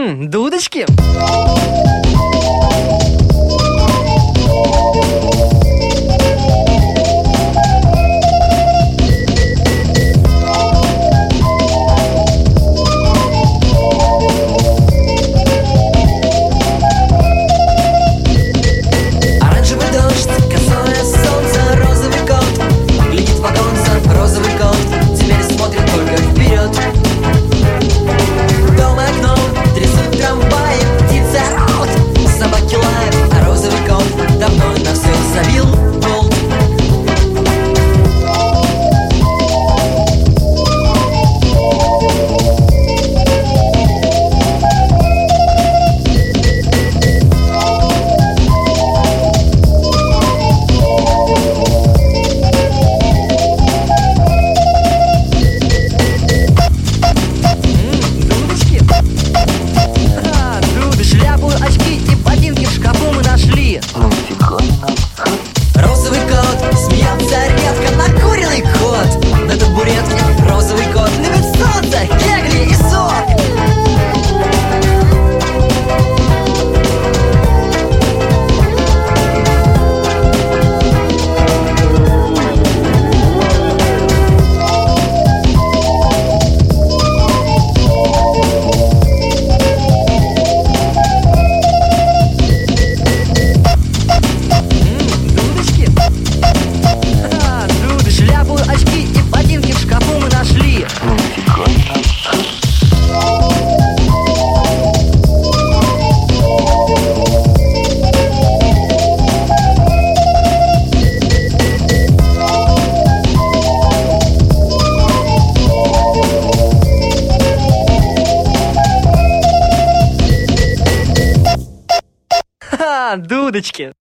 Дудочки. Оранжевый дождь, косое солнце, розовый кот глядит в оконце, розовый кот теперь смотрит только вперед. Дом и окно трясут трамваи, птицы орут, собаки лают, а розовый кот давно на все забил болт. Розовый кот смеется редко, накуренный кот на табуретке. Розовый кот любит солнце, кегли и сок. Дудочки.